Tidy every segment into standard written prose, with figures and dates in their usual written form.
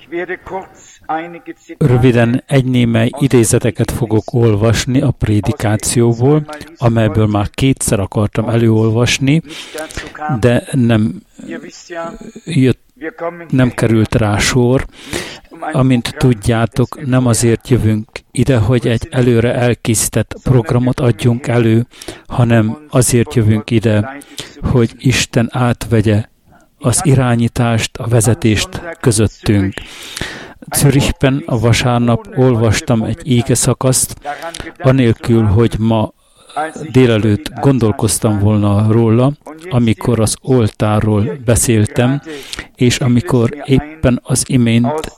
Röviden egy némely idézeteket fogok olvasni a prédikációból, amelyből már kétszer akartam előolvasni, de nem került rá sor. Amint tudjátok, nem azért jövünk ide, hogy egy előre elkészített programot adjunk elő, hanem azért jövünk ide, hogy Isten átvegye az irányítást, a vezetést közöttünk. Zürichben a vasárnap olvastam egy ígeszakaszt, anélkül, hogy ma délelőtt gondolkoztam volna róla, amikor az oltárról beszéltem, és amikor éppen az imént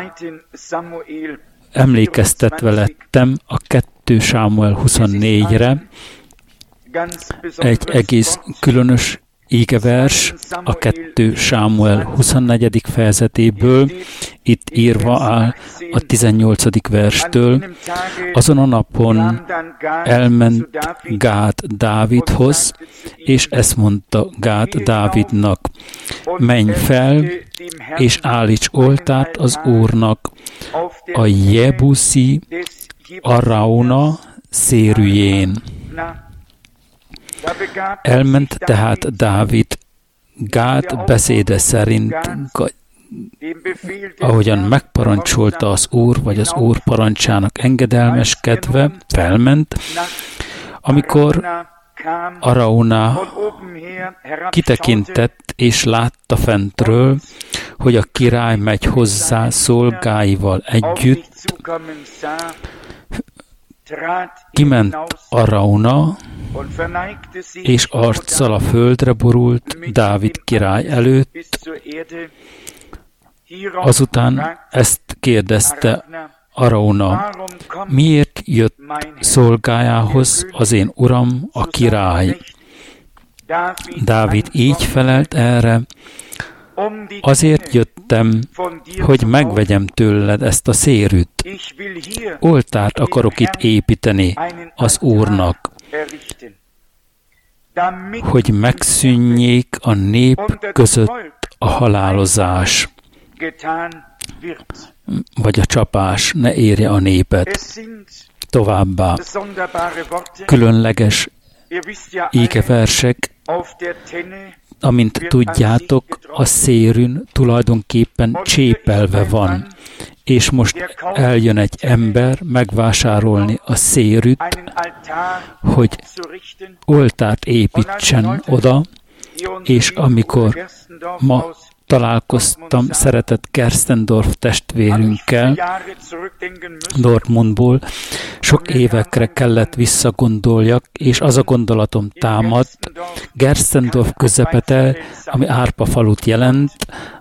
emlékeztetve lettem a 2 Sámuel 24-re, egy egész különös ígevers a 2 Sámuel 24. fejezetéből, itt írva áll a 18. verstől. Azon a napon elment Gád Dávidhoz, és ezt mondta Gád Dávidnak: menj fel, és állíts oltárt az Úrnak a Jebuszi Arauna szérűjén. Elment tehát Dávid Gád beszéde szerint, ahogyan megparancsolta az Úr, vagy az Úr parancsának engedelmeskedve, felment, amikor Arauna kitekintett és látta fentről, hogy a király megy hozzá szolgáival együtt, kiment Arauna, és arccal a földre borult Dávid király előtt. Azután ezt kérdezte Arauna: miért jött szolgájához az én uram, a király? Dávid így felelt erre: azért jöttem, hogy megvegyem tőled ezt a szérűt. Oltárt akarok itt építeni az Úrnak, hogy megszűnjék a nép között a halálozás, vagy a csapás, ne érje a népet. Továbbá különleges ígeversek, amint tudjátok, a szérűn tulajdonképpen csépelve van, és most eljön egy ember megvásárolni a szérűt, hogy oltárt építsen oda, és amikor ma találkoztam szeretett Gerstendorf testvérünkkel Dortmundból, sok évekre kellett visszagondoljak, és az a gondolatom támadt: Gerstendorf közepete, ami árpafalut jelent,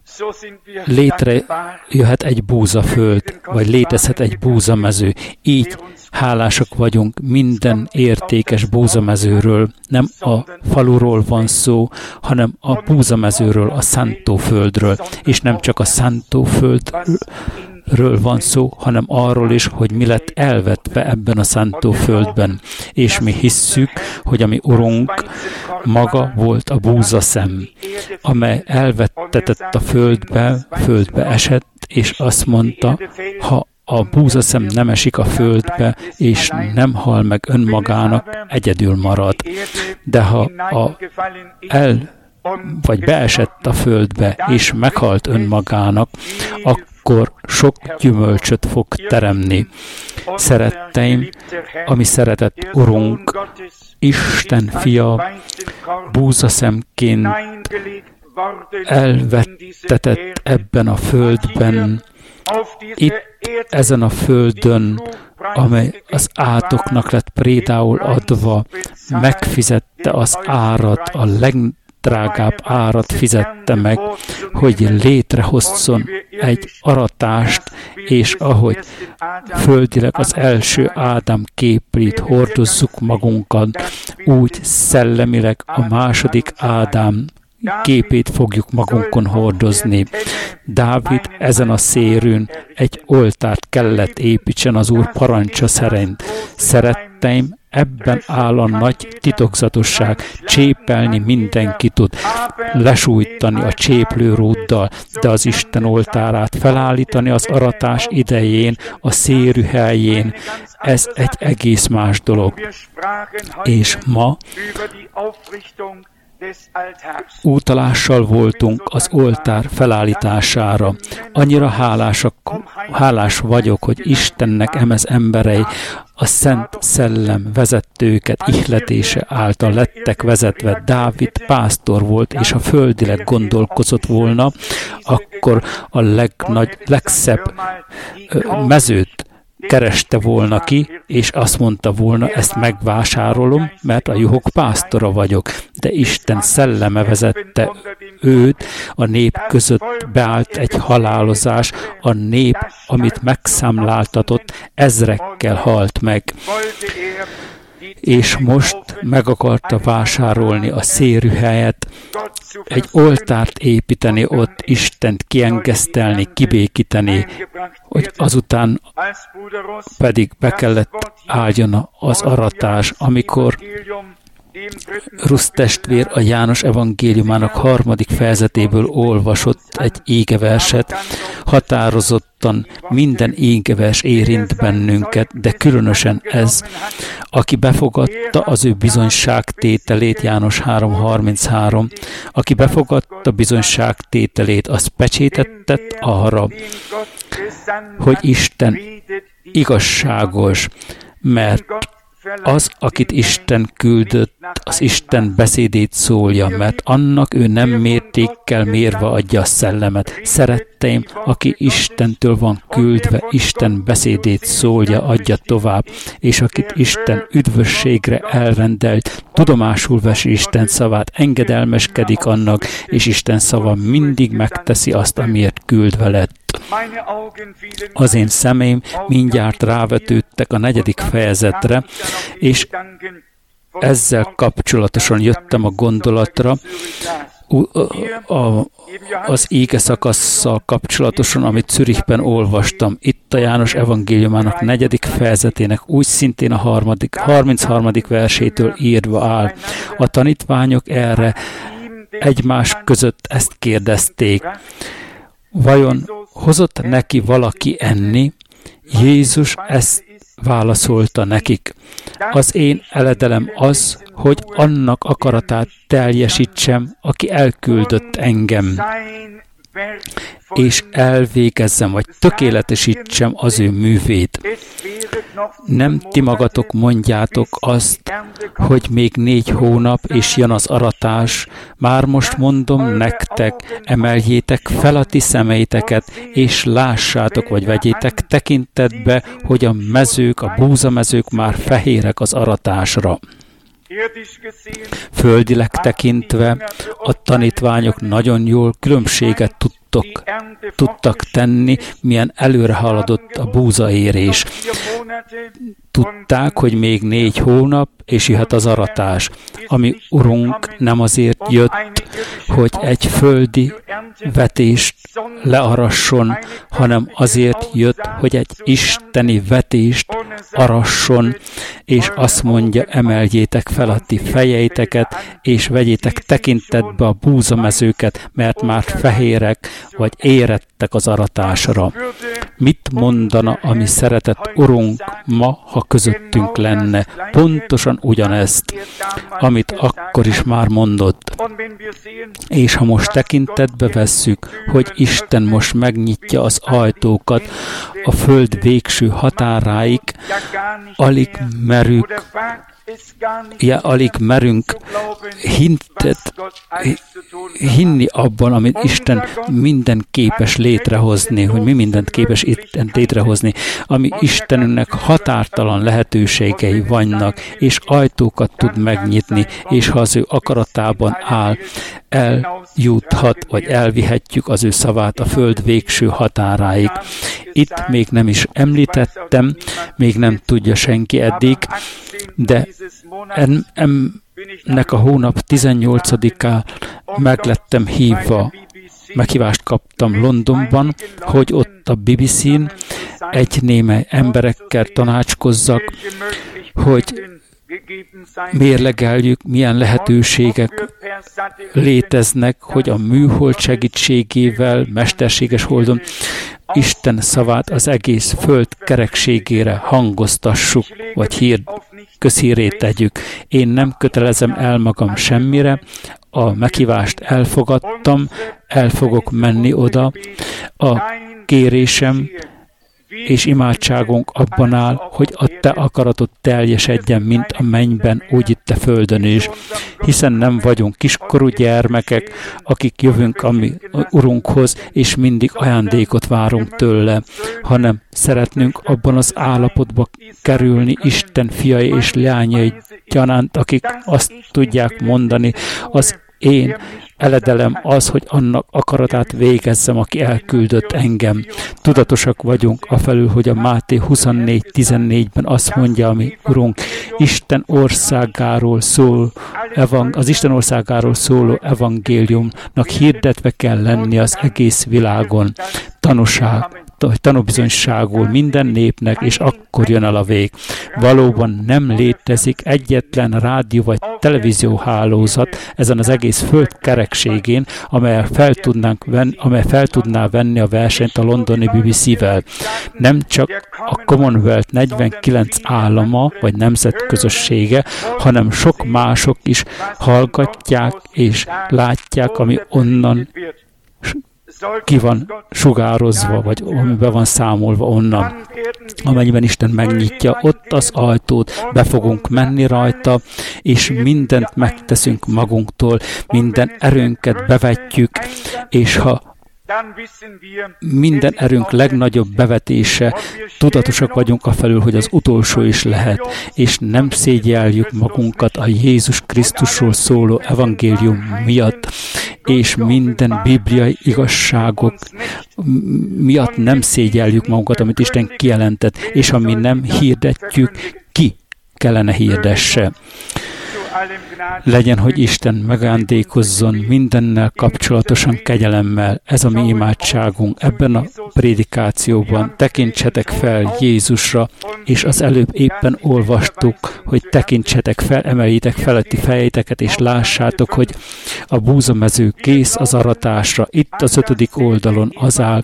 létrejöhet egy búzaföld, vagy létezhet egy búzamező. Így hálásak vagyunk minden értékes búzamezőről. Nem a faluról van szó, hanem a búzamezőről, a szántóföldről. És nem csak a szántóföldről van szó, hanem arról is, hogy mi lett elvetve ebben a szántóföldben. És mi hisszük, hogy a mi Urunk maga volt a búzaszem, amely elvettetett a földbe esett, és azt mondta: ha a búzaszem nem esik a földbe, és nem hal meg önmagának, egyedül marad. De ha vagy beesett a földbe, és meghalt önmagának, akkor sok gyümölcsöt fog teremni. Szeretteim, ami szeretett Urunk, Isten fia, búzaszemként elvettetett ebben a földben, itt ezen a földön, amely az átoknak lett prédául adva, megfizette az árat, a legdrágább árat fizette meg, hogy létrehozzon egy aratást, és ahogy földileg az első Ádám képét hordozzuk magunkat, úgy szellemileg a második Ádám képét fogjuk magunkon hordozni. Dávid ezen a szérűn egy oltárt kellett építsen az Úr parancsa szerint. Szeretteim, Ebben áll a nagy titokzatosság. Csépelni mindenki tud, lesújtani a cséplőrúddal, de az Isten oltárát felállítani az aratás idején, a szérű helyén, ez egy egész más dolog. És ma utalással voltunk az oltár felállítására. Annyira hálás vagyok, hogy Istennek emez emberei, a Szent Szellem vezette őket, ihletése által lettek vezetve. Dávid pásztor volt, és ha földileg gondolkozott volna, akkor a legszebb mezőt kereste volna ki, és azt mondta volna, ezt megvásárolom, mert a juhok pásztora vagyok. De Isten szelleme vezette őt, a nép között beállt egy halálozás, a nép, amit megszámláltatott, ezrekkel halt meg. És most meg akarta vásárolni a szérű helyet, egy oltárt építeni ott, Istent kiengesztelni, kibékíteni, hogy azután pedig be kellett álljon az aratás, amikor Rusz testvér a János evangéliumának 3. fejezetéből olvasott egy égeverset, határozottan minden égevers érint bennünket, de különösen ez, aki befogadta az ő bizonyságtételét, János 3.33, aki befogadta bizonyságtételét, az pecsétettet arra, hogy Isten igazságos, mert az, akit Isten küldött, az Isten beszédét szólja, mert annak ő nem mértékkel mérve adja a szellemet. Szeretteim, aki Istentől van küldve, Isten beszédét szólja, adja tovább, és akit Isten üdvösségre elrendelt, tudomásul veszi Isten szavát, engedelmeskedik annak, és Isten szava mindig megteszi azt, amiért küldve lett. Az én szemeim mindjárt rávetődtek a 4. fejezetre, és ezzel kapcsolatosan jöttem a gondolatra, az ége szakasszal kapcsolatosan, amit Zürichben olvastam. Itt a János evangéliumának 4. fejezetének úgy szintén a 33. versétől írva áll. A tanítványok erre egymás között ezt kérdezték. Vajon hozott neki valaki enni? Jézus ezt válaszolta nekik. Az én eledelem az, hogy annak akaratát teljesítsem, aki elküldött engem, és elvégezzem, vagy tökéletesítsem az ő művét. Nem ti magatok mondjátok azt, hogy még 4 hónap, és jön az aratás. Már most mondom nektek, emeljétek fel a ti szemeiteket, és lássátok, vagy vegyétek tekintetbe, hogy a mezők, a búzamezők már fehérek az aratásra. Földileg tekintve a tanítványok nagyon jól különbséget tudtak tenni, milyen előre haladott a búzaérés. Tudták, hogy még 4 hónap, és jöhet az aratás. Ami Urunk nem azért jött, hogy egy földi vetést learasson, hanem azért jött, hogy egy isteni vetést arasson, és azt mondja, emeljétek fel a ti fejeiteket, és vegyétek tekintetbe a búzamezőket, mert már fehérek, vagy érettek az aratásra. Mit mondana a mi szeretett Urunk ma, ha közöttünk lenne? Pontosan ugyanezt, amit akkor is már mondott. És ha most tekintetbe vesszük, hogy Isten most megnyitja az ajtókat a föld végső határáig, alig merünk hinni abban, amit Isten minden képes létrehozni, hogy mi mindent képes Isten létrehozni, ami Istenünknek határtalan lehetőségei vannak, és ajtókat tud megnyitni, és ha az ő akaratában áll, eljuthat, vagy elvihetjük az ő szavát a föld végső határáig. Itt még nem is említettem, még nem tudja senki eddig, de ennek a hónap 18-án meglettem hívva, meghívást kaptam Londonban, hogy ott a BBC-n egy némely emberekkel tanácskozzak, hogy mérlegeljük, milyen lehetőségek léteznek, hogy a műhold segítségével, mesterséges holdon Isten szavát az egész föld kerekségére hangoztassuk, vagy közhírét tegyük. Én nem kötelezem el magam semmire, a meghívást elfogadtam, el fogok menni oda. A kérésem és imádságunk abban áll, hogy a te akaratod teljesedjen, mint a mennyben, úgy itt a földön is. Hiszen nem vagyunk kiskorú gyermekek, akik jövünk a mi Urunkhoz, és mindig ajándékot várunk tőle, hanem szeretnünk abban az állapotba kerülni Isten fiai és leányai gyanánt, akik azt tudják mondani, az én eledelem az, hogy annak akaratát végezzem, aki elküldött engem. Tudatosak vagyunk afelül, hogy a Máté 24:14-ben azt mondja, ami Urunk, Isten országáról szól, az Isten országáról szóló evangéliumnak hirdetve kell lenni az egész világon. Tanúbizonyságul minden népnek, és akkor jön el a vég. Valóban nem létezik egyetlen rádió vagy televízióhálózat ezen az egész föld kerekségén, amely fel tudná venni a versenyt a londoni BBC-vel. Nem csak a Commonwealth 49 állama vagy nemzetközössége, hanem sok mások is hallgatják és látják, ami onnan ki van sugározva, vagy amiben van számolva onnan. Amennyiben Isten megnyitja ott az ajtót, be fogunk menni rajta, és mindent megteszünk magunktól, minden erőnket bevetjük, és ha minden erőnk legnagyobb bevetése, tudatosak vagyunk afelől, hogy az utolsó is lehet, és nem szégyeljük magunkat a Jézus Krisztusról szóló evangélium miatt, és minden bibliai igazságok miatt nem szégyeljük magunkat, amit Isten kijelentett, és ami nem hirdetjük, ki kellene hirdesse. Legyen, hogy Isten megajándékozzon mindennel kapcsolatosan kegyelemmel. Ez a mi imádságunk. Ebben a prédikációban tekintsetek fel Jézusra, és az előbb éppen olvastuk, hogy tekintsetek fel, emeljétek feletti fejeiteket, és lássátok, hogy a búzamező kész az aratásra. Itt az 5. oldalon az áll.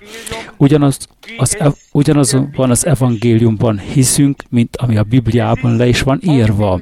Ugyanazon az evangéliumban hiszünk, mint ami a Bibliában le is van írva.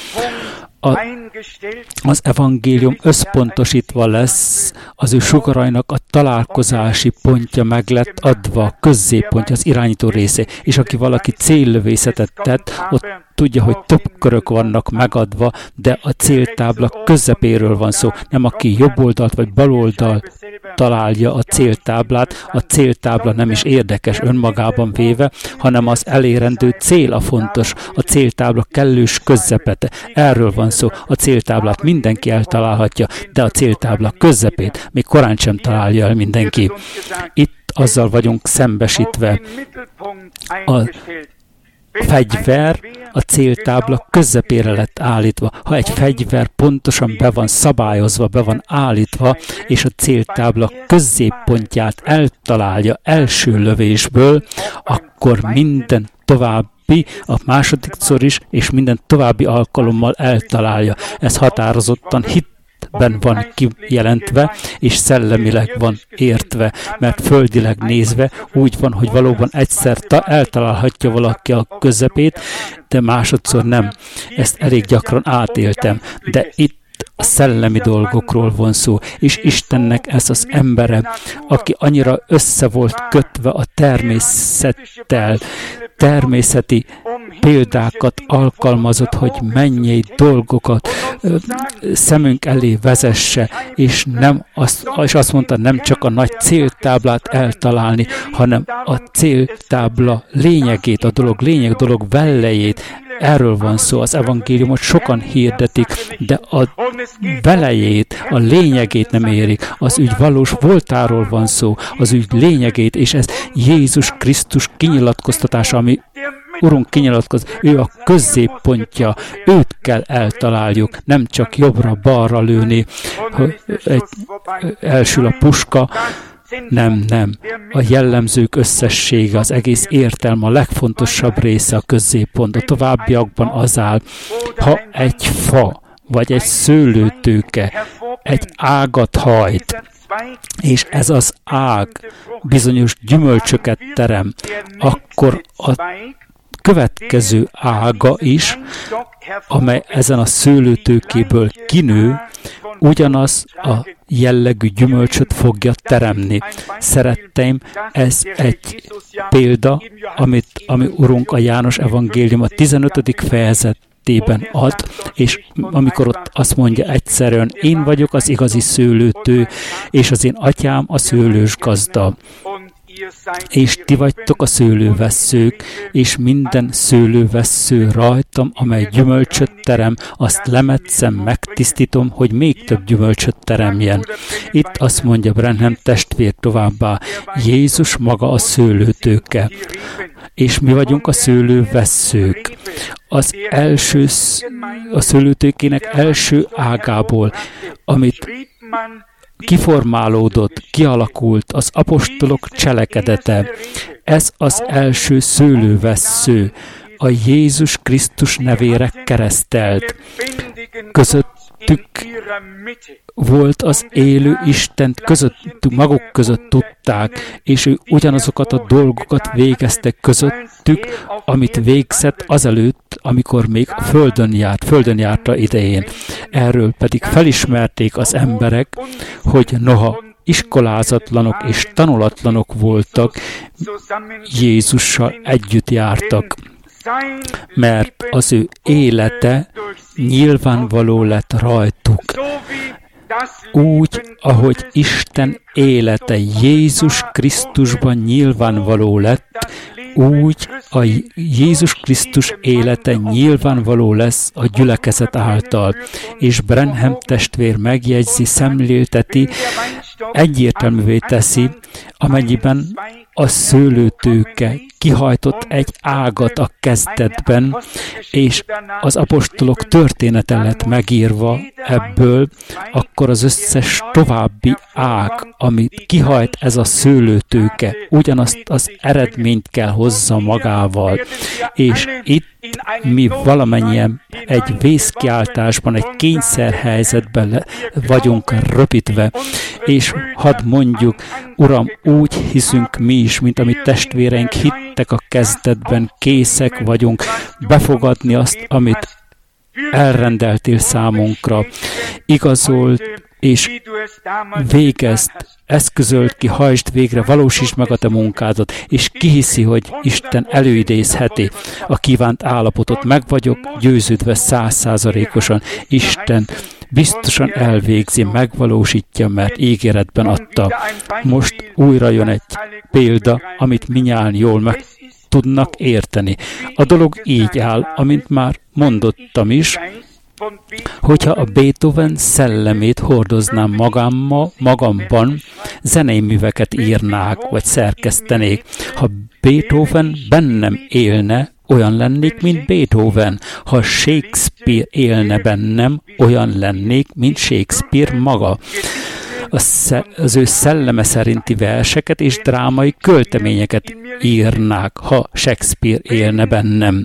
Az evangélium összpontosítva lesz, az ő sugarainak a találkozási pontja meg lett adva, a közzépontja, az irányító része, és aki valaki céllövészetet tett, ott tudja, hogy több körök vannak megadva, de a céltábla közepéről van szó. Nem aki jobb oldalt vagy bal oldalt találja a céltábla nem is érdekes önmagában véve, hanem az elérendő cél a fontos, a céltábla kellős közepete. Erről van szó. A céltáblát mindenki eltalálhatja, de a céltábla közepét még korán sem találja el mindenki. Itt azzal vagyunk szembesítve. A fegyver a céltábla közepére lett állítva. Ha egy fegyver pontosan be van szabályozva, be van állítva, és a céltábla középpontját eltalálja első lövésből, akkor minden további, a másodikszor is, és minden további alkalommal eltalálja. Ez határozottan hitben van kijelentve, és szellemileg van értve, mert földileg nézve úgy van, hogy valóban egyszer eltalálhatja valaki a közepét, de másodszor nem. Ezt elég gyakran átéltem, de itt a szellemi dolgokról van szó, és Istennek ez az embere, aki annyira össze volt kötve a természettel, természeti példákat alkalmazott, hogy mennyei dolgokat szemünk elé vezesse, és azt mondta, nem csak a nagy céltáblát eltalálni, hanem a céltábla lényegét, a dolog velejét. Erről van szó, az evangéliumot sokan hirdetik, de a velejét, a lényegét nem érik. Az ügy valós voltáról van szó, az ügy lényegét, és ez Jézus Krisztus kinyilatkoztatása, ami Urunk kinyilatkoz, ő a középpontja, őt kell eltaláljuk, nem csak jobbra-balra lőni, elsül a puska, Nem. A jellemzők összessége, az egész értelme, a legfontosabb része, a középpont. A továbbiakban az áll, ha egy fa vagy egy szőlőtőke egy ágat hajt, és ez az ág bizonyos gyümölcsöket terem, akkor a következő ága is, amely ezen a szőlőtőkéből kinő, ugyanaz a jellegű gyümölcsöt fogja teremni. Szeretteim, ez egy példa, ami Urunk a János evangélium a 15. fejezetében ad, és amikor ott azt mondja egyszerűen, én vagyok az igazi szőlőtő, és az én atyám a szőlős gazda. És ti vagytok a szőlővesszők, és minden szőlővessző rajtam, amely gyümölcsöt terem, azt lemetszem, megtisztítom, hogy még több gyümölcsöt teremjen. Itt azt mondja Branham testvér továbbá, Jézus maga a szőlőtőke, és mi vagyunk a szőlővesszők. A szőlőtőkének első ágából, amit kiformálódott, kialakult az apostolok cselekedete. Ez az első szőlővessző, a Jézus Krisztus nevére keresztelt. Közöttük volt az élő Istent, maguk között tudták, és ő ugyanazokat a dolgokat végezte közöttük, amit végzett azelőtt, amikor még a földön járta idején. Erről pedig felismerték az emberek, hogy noha iskolázatlanok és tanulatlanok voltak, Jézussal együtt jártak, mert az ő élete nyilvánvaló lett rajtuk. Úgy, ahogy Isten élete Jézus Krisztusban nyilvánvaló lett, úgy a Jézus Krisztus élete nyilvánvaló lesz a gyülekezet által. És Branham testvér megjegyzi, szemlélteti, egyértelművé teszi, amennyiben a szőlőtőke kihajtott egy ágat a kezdetben, és az apostolok története lett megírva ebből, akkor az összes további ág, amit kihajt ez a szőlőtőke, ugyanazt az eredményt kell hozza magával. És itt mi valamennyien egy vészkiáltásban, egy kényszerhelyzetben vagyunk röpítve, és hadd mondjuk, Uram, úgy hiszünk mi is, mint amit testvéreink hittek a kezdetben, készek vagyunk befogadni azt, amit elrendeltél számunkra. Igazolt és végezd, eszközöld ki, hajtsd végre, valósítsd meg a te munkádat, és kihiszi, hogy Isten előidézheti a kívánt állapotot. Meg vagyok győződve 100%-osan. Isten biztosan elvégzi, megvalósítja, mert ígéretben adta. Most újra jön egy példa, amit minnyáján jól meg tudnak érteni. A dolog így áll, amint már mondottam is, hogyha a Beethoven szellemét hordoznám magamban, zenei műveket írnák, vagy szerkesztenék. Ha Beethoven bennem élne, olyan lennék, mint Beethoven. Ha Shakespeare élne bennem, olyan lennék, mint Shakespeare maga. Az ő szelleme szerinti verseket és drámai költeményeket írnák, ha Shakespeare élne bennem.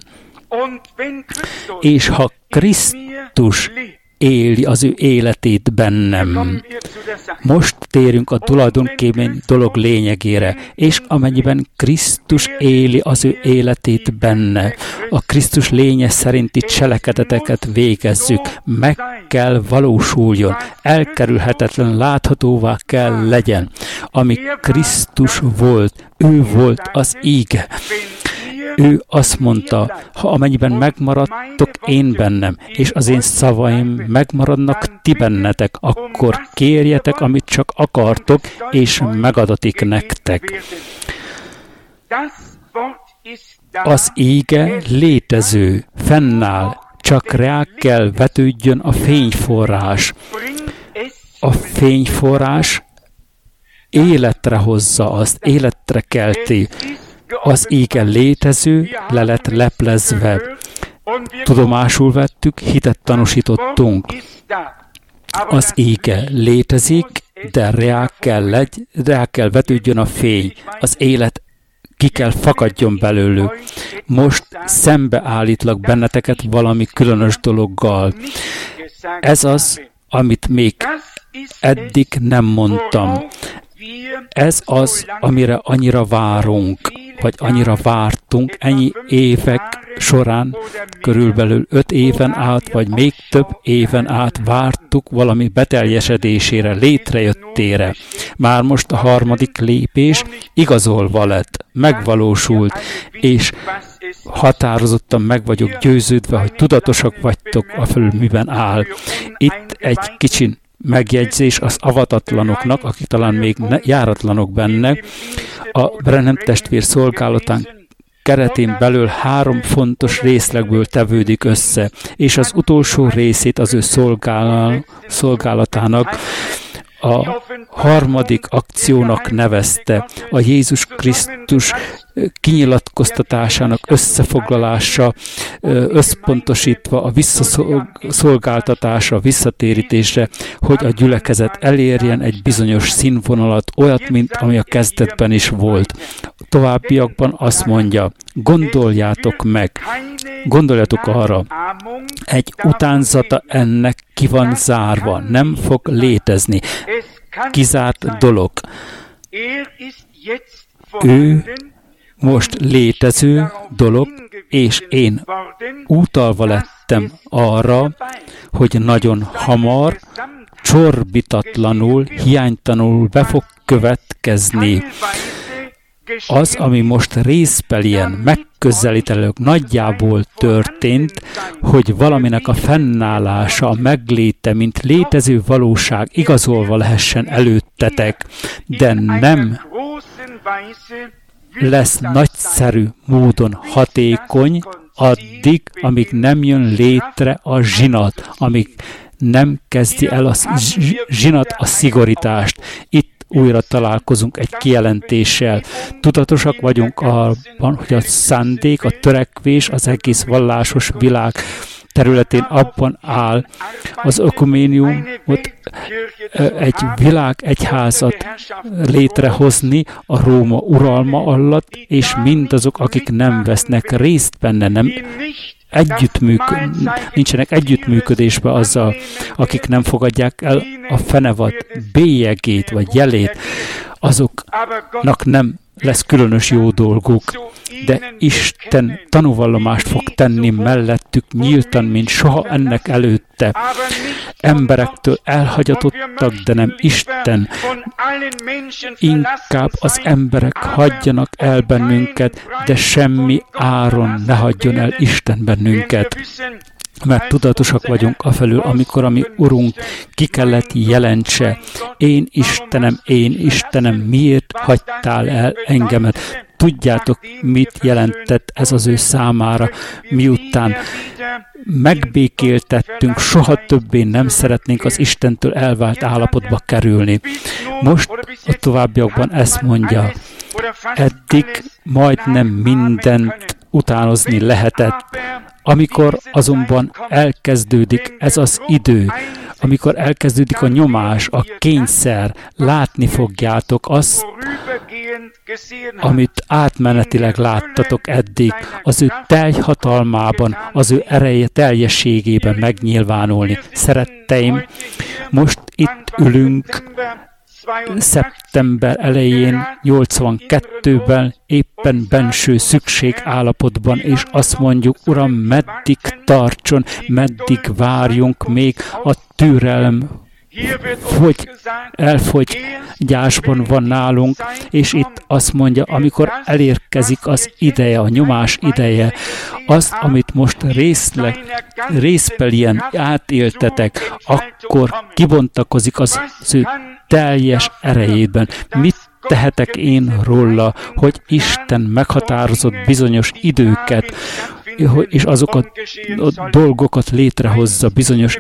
És ha Krisztus éli az ő életét bennem. Most térünk a tulajdonképpen dolog lényegére, és amennyiben Krisztus éli az ő életét benne, a Krisztus lénye szerinti cselekedeteket végezzük, meg kell valósuljon, elkerülhetetlen, láthatóvá kell legyen. Ami Krisztus volt, ő volt az íge. Ő azt mondta, ha amennyiben megmaradtok én bennem, és az én szavaim megmaradnak ti bennetek, akkor kérjetek, amit csak akartok, és megadatik nektek. Az íge létező, fennáll, csak rá kell vetődjön a fényforrás. A fényforrás életre hozza azt, életre kelti. Az íge létező, le lett leplezve. Tudomásul vettük, hitet tanúsítottunk. Az íge létezik, de rá kell vetődjön a fény, az élet ki kell fakadjon belőlük. Most szembeállítlak benneteket valami különös dologgal. Ez az, amit még eddig nem mondtam. Ez az, amire annyira várunk, vagy annyira vártunk ennyi évek során, körülbelül 5 éven át, vagy még több éven át vártuk valami beteljesedésére, létrejöttére. Már most a harmadik lépés igazolva lett, megvalósult, és határozottan meg vagyok győződve, hogy tudatosak vagytok afölül, miben áll. Itt egy kicsi megjegyzés az avatatlanoknak, akik talán még járatlanok benne, a Branham testvér szolgálatán keretén belül 3 fontos részlegből tevődik össze, és az utolsó részét az ő szolgálatának a harmadik akciónak nevezte, a Jézus Krisztus kinyilatkoztatásának összefoglalása, összpontosítva a visszaszolgáltatásra, visszatérítésre, hogy a gyülekezet elérjen egy bizonyos színvonalat, olyat, mint ami a kezdetben is volt. Továbbiakban azt mondja, gondoljátok arra, egy utánzata ennek ki van zárva, nem fog létezni. Kizárt dolog. Ő most létező dolog, és én utalva lettem arra, hogy nagyon hamar, csorbitatlanul, hiánytalanul be fog következni. Az, ami most részbelien megközelítőleg nagyjából történt, hogy valaminek a fennállása, a megléte, mint létező valóság igazolva lehessen előttetek, de nem lesz nagyszerű módon hatékony addig, amíg nem jön létre a zsinat, amíg nem kezdi el a zsinat a szigorítást. Itt újra találkozunk egy kijelentéssel. Tudatosak vagyunk abban, hogy a szándék, a törekvés az egész vallásos világ területén abban áll, az ökuméniumot, egy egyházat létrehozni a Róma uralma alatt, és mindazok, akik nem vesznek részt benne, nem nincsenek együttműködésben azzal, akik nem fogadják el a fenevad bélyegét vagy jelét, azoknak nem lesz különös jó dolguk, de Isten tanúvallomást fog tenni mellettük nyíltan, mint soha ennek előtte. Emberektől elhagyatottak, de nem Isten. Inkább az emberek hagyjanak el bennünket, de semmi áron ne hagyjon el Isten bennünket. Mert tudatosak vagyunk afelől, amikor a mi Urunk ki kellett jelentse. Én Istenem, miért hagytál el engemet? Tudjátok, mit jelentett ez az ő számára, miután megbékéltettünk, soha többé nem szeretnénk az Istentől elvált állapotba kerülni. Most a továbbiakban ezt mondja, eddig majdnem mindent utánozni lehetett. Amikor azonban elkezdődik ez az idő, amikor elkezdődik a nyomás, a kényszer, látni fogjátok azt, amit átmenetileg láttatok eddig, az ő teljhatalmában, az ő ereje teljességében megnyilvánulni. Szeretteim, most itt ülünk, szeptember elején, 82-ben, éppen benső szükségállapotban, és azt mondjuk, Uram, meddig tartson, meddig várjunk még a türelem, elfogyásban van nálunk, és itt azt mondja, amikor elérkezik az ideje, a nyomás ideje, azt, amit most részbelien átéltetek, akkor kibontakozik az ő teljes erejében. Mit tehetek én róla, hogy Isten meghatározott bizonyos időket, és azokat a dolgokat létrehozza bizonyos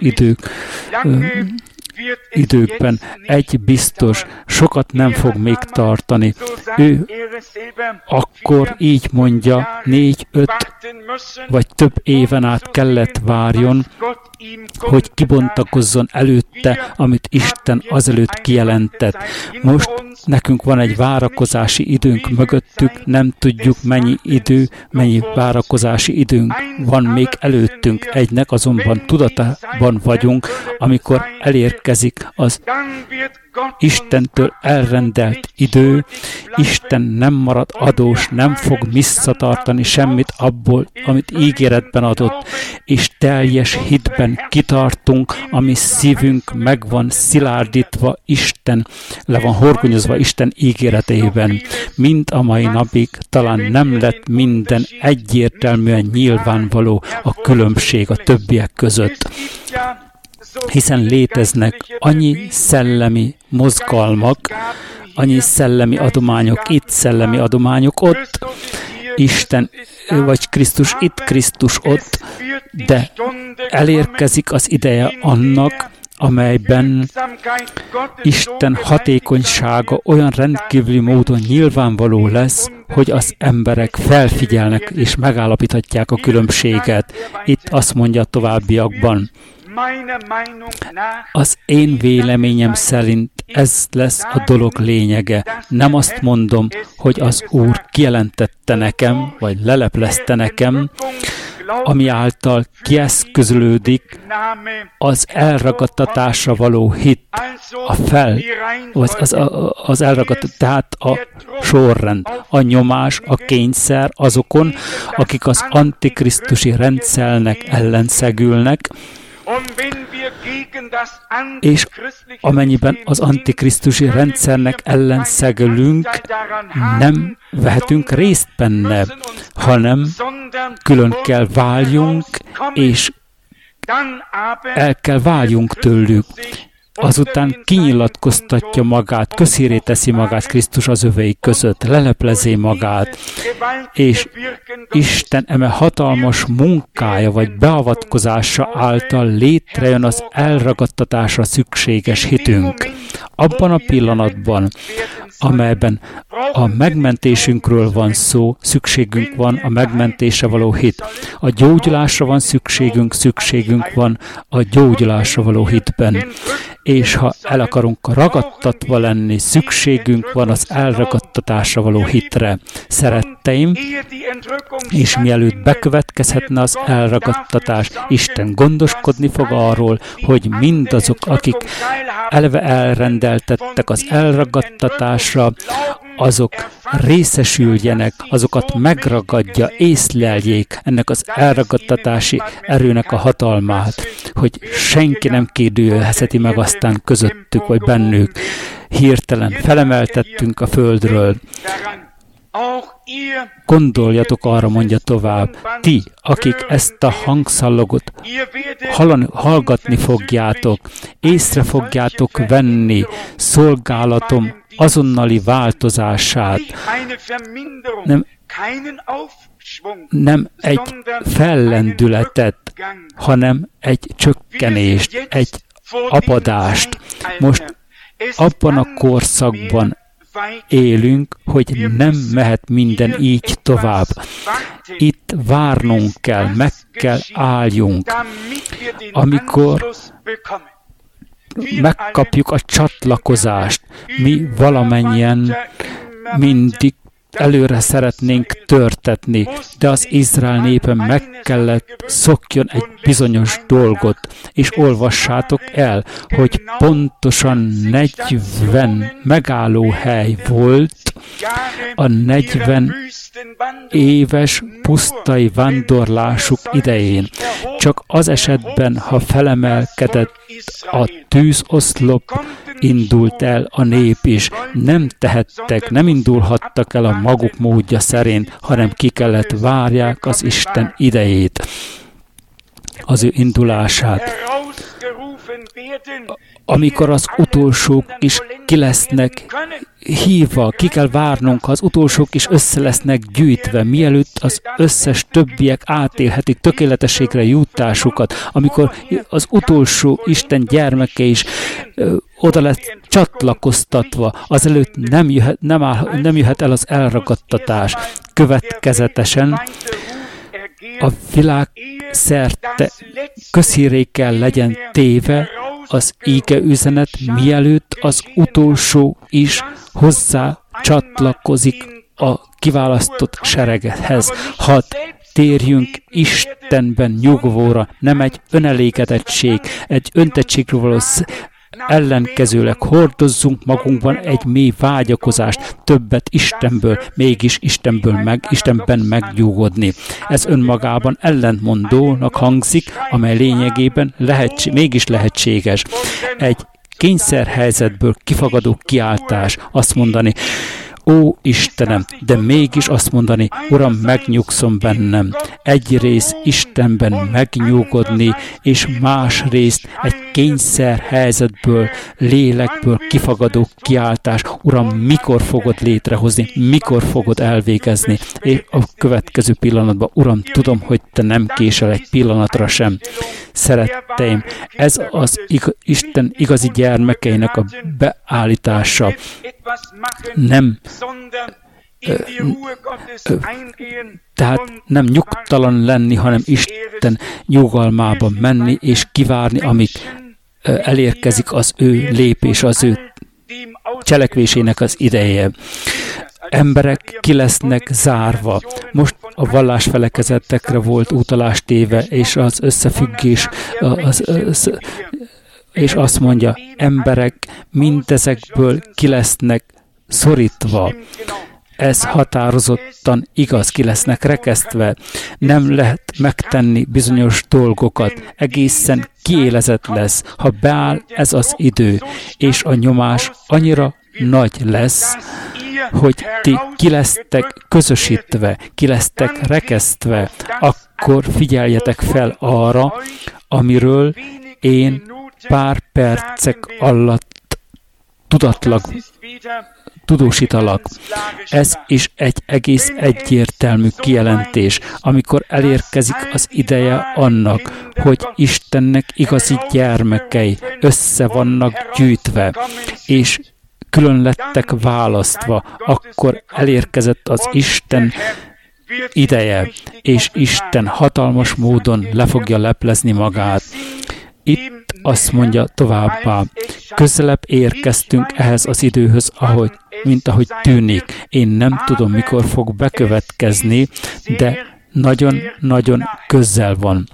időkben. Egy biztos, sokat nem fog még tartani. Ő akkor így mondja, 4-5 vagy több éven át kellett várjon, hogy kibontakozzon előtte, amit Isten azelőtt kijelentett. Most nekünk van egy várakozási időnk mögöttük, nem tudjuk mennyi várakozási időnk van még előttünk. Egynek azonban tudatában vagyunk, amikor elérkezik az Istentől elrendelt idő, Isten nem marad adós, nem fog visszatartani semmit abból, amit ígéretben adott, és teljes hitben kitartunk, ami szívünk meg van szilárdítva Isten, le van horgonyozva Isten ígéretében. Mint a mai napig talán nem lett minden egyértelműen nyilvánvaló a különbség a többiek között. Hiszen léteznek annyi szellemi mozgalmak, annyi szellemi adományok itt, szellemi adományok ott, Isten vagy Krisztus itt, Krisztus ott, de elérkezik az ideje annak, amelyben Isten hatékonysága olyan rendkívüli módon nyilvánvaló lesz, hogy az emberek felfigyelnek és megállapíthatják a különbséget. Itt azt mondja a továbbiakban. Az én véleményem szerint ez lesz a dolog lényege. Nem azt mondom, hogy az Úr kijelentette nekem, vagy leleplezte nekem, ami által kieszközölődik az elragadtatásra való hit, az elragadtatás, tehát a sorrend, a nyomás, a kényszer azokon, akik az antikrisztusi rendszernek ellenszegülnek, és amennyiben az antikrisztusi rendszernek ellenszegülünk, nem vehetünk részt benne, hanem külön kell váljunk, és el kell váljunk tőlük. Azután kinyilatkoztatja magát, közhírré teszi magát Krisztus az övei között, leleplezi magát, és Isten eme hatalmas munkája vagy beavatkozása által létrejön az elragadtatásra szükséges hitünk. Abban a pillanatban, amelyben a megmentésünkről van szó, szükségünk van a megmentésre való hit. A gyógyulásra van szükségünk van a gyógyulásra való hitben. És ha el akarunk ragadtatva lenni, szükségünk van az elragadtatásra való hitre. Szeretteim, és mielőtt bekövetkezhetne az elragadtatás, Isten gondoskodni fog arról, hogy mindazok, akik eleve elrendeltettek az elragadtatásra, azok részesüljenek, azokat megragadja, észleljék ennek az elragadtatási erőnek a hatalmát, hogy senki nem kérdőjelezheti meg aztán közöttük vagy bennük. Hirtelen felemeltettünk a földről. Gondoljatok arra, mondja tovább, ti, akik ezt a hangszallagot hallgatni fogjátok, észre fogjátok venni szolgálatom azonnali változását, nem egy fellendületet, hanem egy csökkenést, egy apadást. Most abban a korszakban élünk, hogy nem mehet minden így tovább. Itt várnunk kell, meg kell álljunk. Amikor megkapjuk a csatlakozást, mi valamennyien mindig előre szeretnénk törtetni, de az Izrael népe meg kellett szokjon egy bizonyos dolgot, és olvassátok el, hogy pontosan 40 megállóhely volt a 40 éves pusztai vándorlásuk idején. Csak az esetben, ha felemelkedett a tűzoszlop, indult el a nép is. Nem tehettek, nem indulhattak el a maguk módja szerint, hanem ki kellett várják az Isten idejét, az ő indulását. Amikor az utolsók is ki lesznek hívva, ki kell várnunk, ha az utolsók is össze lesznek gyűjtve, mielőtt az összes többiek átélhetik tökéletességre jutásukat, amikor az utolsó Isten gyermeke is oda lett csatlakoztatva, azelőtt nem jöhet el az elragadtatás. Következetesen a világ szerte közhírré kell legyen téve az íge üzenet, mielőtt az utolsó is hozzá csatlakozik a kiválasztott sereghez. Hadd térjünk Istenben nyugvóra, nem egy önelégedettség, egy öntettségről való ellenkezőleg hordozzunk magunkban egy mély vágyakozást, többet Istenből, mégis Istenben megnyugodni. Ez önmagában ellentmondónak hangzik, amely lényegében mégis lehetséges. Egy kényszerhelyzetből kifagadó kiáltás, azt mondani, ó Istenem, de mégis azt mondani, Uram, megnyugszom bennem. Egyrészt Istenben megnyugodni, és másrészt egy kényszerhelyzetből, lélekből kifagadó kiáltás, Uram, mikor fogod létrehozni, mikor fogod elvégezni. És a következő pillanatban, Uram, tudom, hogy Te nem késel egy pillanatra sem. Szeretteim, ez az Isten igazi gyermekeinek a beállítása. Nem tehát nem nyugtalan lenni, hanem Isten nyugalmába menni és kivárni, amíg elérkezik az ő lépés, az ő cselekvésének az ideje. Emberek ki lesznek zárva. Most a vallásfelekezetekre volt utalás téve, és az összefüggés, és azt mondja, emberek mindezekből ki lesznek szorítva. Ez határozottan igaz, ki lesznek rekesztve. Nem lehet megtenni bizonyos dolgokat. Egészen kiélezett lesz, ha beáll ez az idő, és a nyomás annyira nagy lesz, hogy ti ki lesztek közösítve, ki lesztek rekesztve, akkor figyeljetek fel arra, amiről én pár percek alatt tudósítalak. Ez is egy egész egyértelmű kijelentés, amikor elérkezik az ideje annak, hogy Istennek igazi gyermekei össze vannak gyűjtve, és külön lettek választva, akkor elérkezett az Isten ideje, és Isten hatalmas módon le fogja leplezni magát. Itt azt mondja továbbá, közelebb érkeztünk ehhez az időhöz, mint ahogy tűnik. Én nem tudom, mikor fog bekövetkezni, de nagyon-nagyon közel van.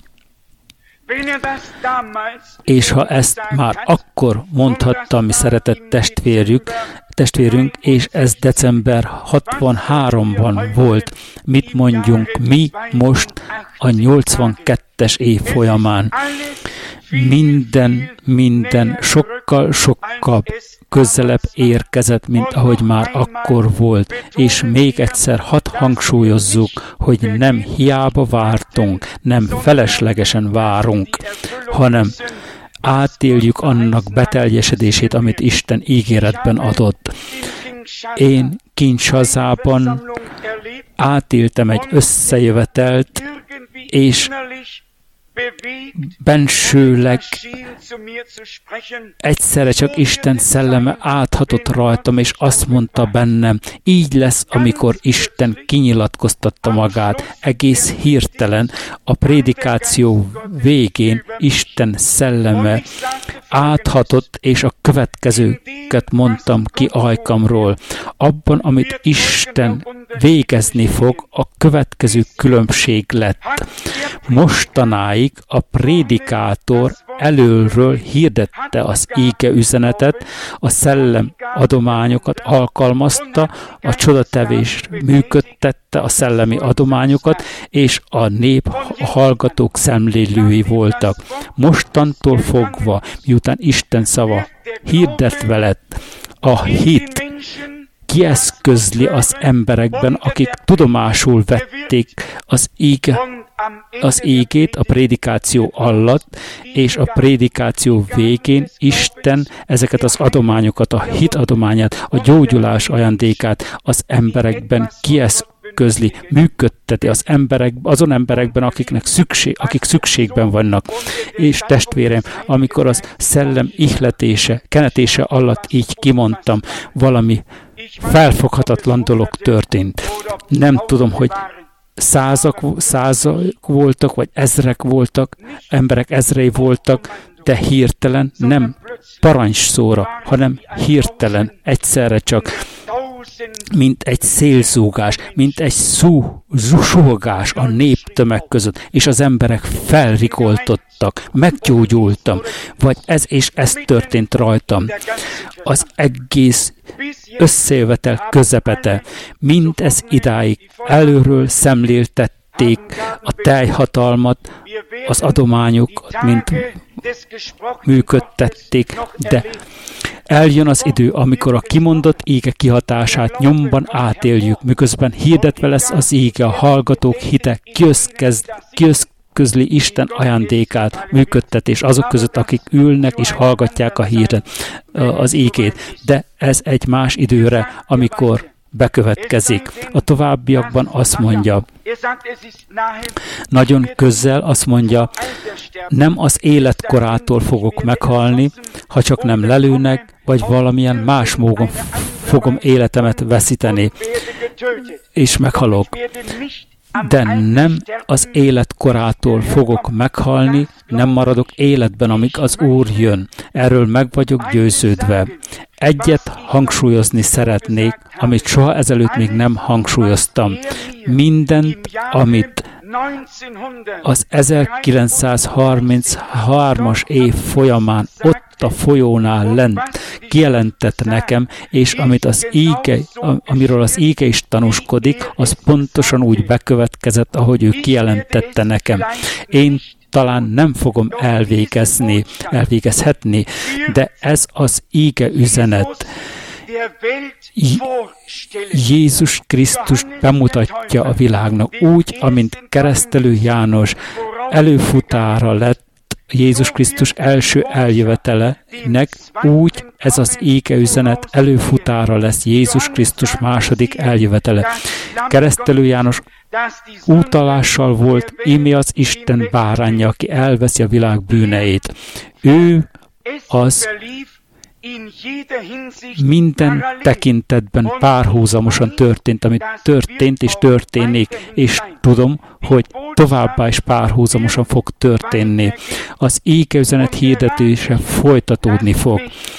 És ha ezt már akkor mondhatta mi szeretett testvérünk, és ez december 63-ban volt, mit mondjunk mi most a 82-es év folyamán? Minden sokkal közelebb érkezett, mint ahogy már akkor volt. És még egyszer hadd hangsúlyozzuk, hogy nem hiába vártunk, nem feleslegesen várunk, hanem átéljük annak beteljesedését, amit Isten ígéretben adott. Én Kinshasában átéltem egy összejövetelt, és bensőleg egyszerre csak Isten szelleme áthatott rajtam, és azt mondta bennem, így lesz, amikor Isten kinyilatkoztatta magát. Egész hirtelen a prédikáció végén Isten szelleme áthatott, és a következőket mondtam ki ajkamról. Abban, amit Isten végezni fog, a következő különbség lett. Mostanáig a prédikátor előről hirdette az íge üzenetet, a szellem adományokat alkalmazta, a csodatevést működtette a szellemi adományokat, és a nép a hallgatók szemlélői voltak. Mostantól fogva, miután Isten szava hirdetve lett, a hit kieszközli az emberekben, akik tudomásul vették az ígét a prédikáció alatt, és a prédikáció végén Isten ezeket az adományokat, a hit adományát, a gyógyulás ajándékát az emberekben kieszközli, működteti azon emberekben, akik szükségben vannak. És testvérem, amikor az szellem kenetése alatt így kimondtam, valami felfoghatatlan dolog történt. Nem tudom, hogy százak voltak, vagy ezrek voltak, emberek ezrei voltak, de hirtelen nem parancsszóra, hanem hirtelen, egyszerre csak, mint egy szélzúgás, mint egy suhogás a néptömeg között, és az emberek felrikoltottak, meggyógyultam, vagy ez és ez történt rajtam. Az egész összejövetel közepete, mind ez idáig előről szemléltették a teljhatalmat, az adományokat, mint működtették, de eljön az idő, amikor a kimondott íge kihatását nyomban átéljük, miközben hirdetve lesz az íge, a hallgatók hite kiözközli Isten ajándékát, működtetés azok között, akik ülnek és hallgatják a híret, az ígét. De ez egy más időre, amikor bekövetkezik. A továbbiakban azt mondja, nagyon közel azt mondja, nem az életkorától fogok meghalni, ha csak nem lelőnek, vagy valamilyen más módon fogom életemet veszíteni, és meghalok. De nem az életkorától fogok meghalni, nem maradok életben, amíg az Úr jön. Erről meg vagyok győződve. Egyet hangsúlyozni szeretnék, amit soha ezelőtt még nem hangsúlyoztam. Mindent, amit az 1933-as év folyamán ott a folyónál lent kijelentett nekem, és amiről az íge is tanúskodik, az pontosan úgy bekövetkezett, ahogy ő kijelentette nekem. Én talán nem fogom elvégezhetni, de ez az íge üzenet. Jézus Krisztus bemutatja a világnak úgy, amint Keresztelő János előfutára lett Jézus Krisztus első eljövetelenek, úgy ez az íge üzenet előfutára lesz Jézus Krisztus második eljövetele. Keresztelő János utalással volt, íme az Isten báránja, aki elveszi a világ bűneit. Ő az minden tekintetben párhuzamosan történt, amit történt és történik, és tudom, hogy továbbá is párhuzamosan fog történni. Az íge üzenet hirdetése folytatódni fog.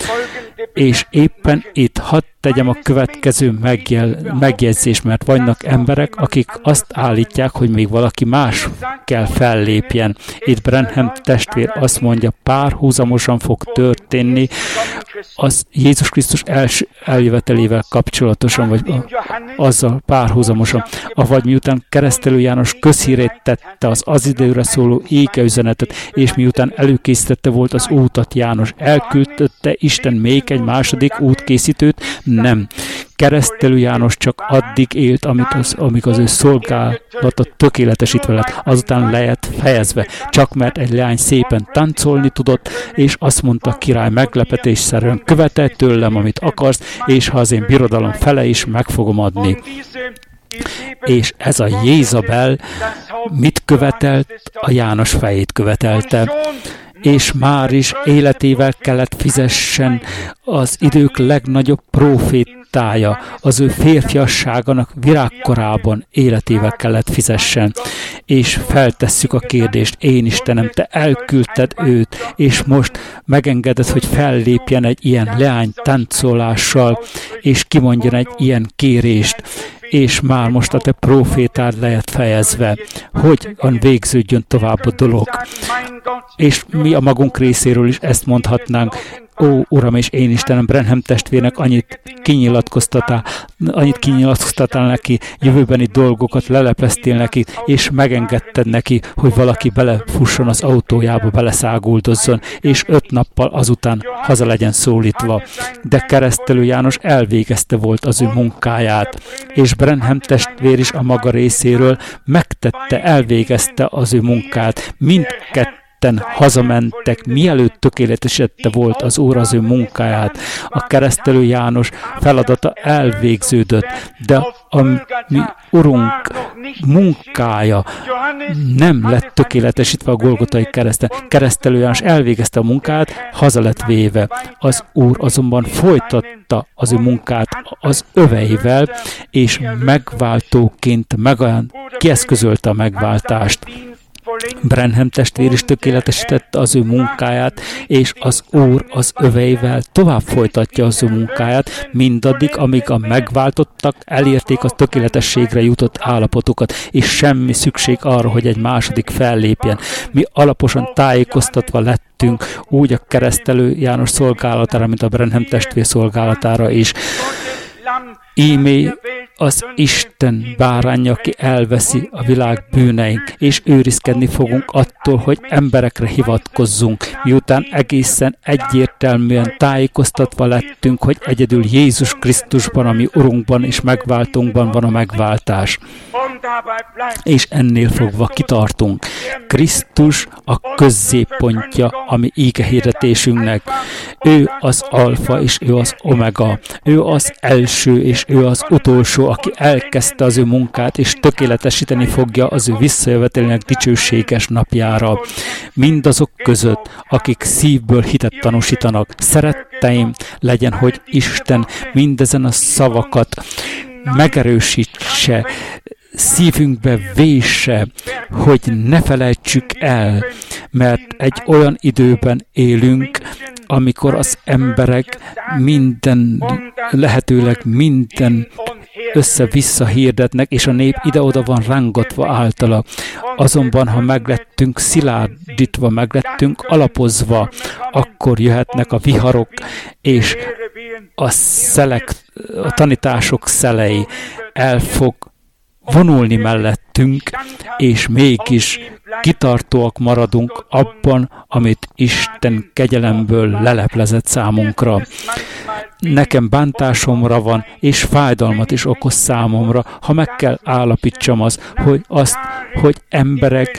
És éppen itt hadd tegyem a következő megjegyzést, mert vannak emberek, akik azt állítják, hogy még valaki más kell fellépjen. Itt Branham testvér azt mondja, párhuzamosan fog történni az Jézus Krisztus első eljövetelével kapcsolatosan, vagy azzal párhuzamosan, avagy miután Keresztelő János közhírét tette az időre szóló íge üzenetet, és miután előkészítette volt az útat János, elküldte Isten még egy második útkészítőt? Nem. Keresztelő János csak addig élt, amíg az ő szolgálatot tökéletesítve lett, azután lett fejezve, csak mert egy leány szépen táncolni tudott, és azt mondta a király meglepetésszerűen, követelj tőlem, amit akarsz, és ha az én birodalom fele is meg fogom adni. És ez a Jézabel mit követelt? A János fejét követelte. És már is életével kellett fizessen az idők legnagyobb prófétája, az ő férfiasságának virágkorában életével kellett fizessen. És feltesszük a kérdést, én Istenem, te elküldted őt, és most megengeded, hogy fellépjen egy ilyen leány táncolással, és kimondjon egy ilyen kérést, és már most a te prófétád lehet fejezve, hogyan végződjön tovább a dolog. És mi a magunk részéről is ezt mondhatnánk, ó, Uram és én Istenem, Branham testvérnek annyit kinyilatkoztatál neki, jövőbeni dolgokat lelepleztél neki, és megengedted neki, hogy valaki belefusson az autójába, beleszáguldozzon, és 5 nappal azután haza legyen szólítva. De Keresztelő János elvégezte volt az ő munkáját, és Branham testvér is a maga részéről megtette, elvégezte az ő munkát. Mindkettő ketten hazamentek, mielőtt tökéletesítette volt az Úr az ő munkáját. A keresztelő János feladata elvégződött, de a mi Urunk munkája nem lett tökéletesítve a Golgotai kereszten. Keresztelő János elvégezte a munkát, haza lett véve. Az Úr azonban folytatta az ő munkát az öveivel, és megváltóként kieszközölte a megváltást. Branham testvér is tökéletesítette az ő munkáját, és az Úr az öveivel tovább folytatja az ő munkáját, mindaddig, amíg a megváltottak elérték a tökéletességre jutott állapotukat, és semmi szükség arra, hogy egy második fellépjen. Mi alaposan tájékoztatva lettünk úgy a keresztelő János szolgálatára, mint a Branham testvér szolgálatára is. Ímé az Isten báránja, aki elveszi a világ bűneink, és őrizkedni fogunk attól, hogy emberekre hivatkozzunk, miután egészen egyértelműen tájékoztatva lettünk, hogy egyedül Jézus Krisztusban, ami Urunkban és megváltunkban van a megváltás. És ennél fogva kitartunk. Krisztus a középpontja a mi ígehirdetésünknek. Ő az alfa és ő az omega. Ő az első és ő az utolsó, aki elkezdte az ő munkát, és tökéletesíteni fogja az ő visszajövetelének dicsőséges napjára. Mindazok között, akik szívből hitet tanúsítanak. Szeretteim, legyen, hogy Isten mindezen a szavakat megerősítse, szívünkbe vésse, hogy ne felejtsük el, mert egy olyan időben élünk, amikor az emberek lehetőleg minden össze-vissza hirdetnek, és a nép ide-oda van rángatva általa. Azonban, ha meglettünk szilárdítva, meglettünk alapozva, akkor jöhetnek a viharok, és a tanítások szelei el fog vonulni mellettünk, és mégis kitartóak maradunk abban, amit Isten kegyelemből leleplezett számunkra. Nekem bántásomra van, és fájdalmat is okoz számomra, ha meg kell állapítsam hogy emberek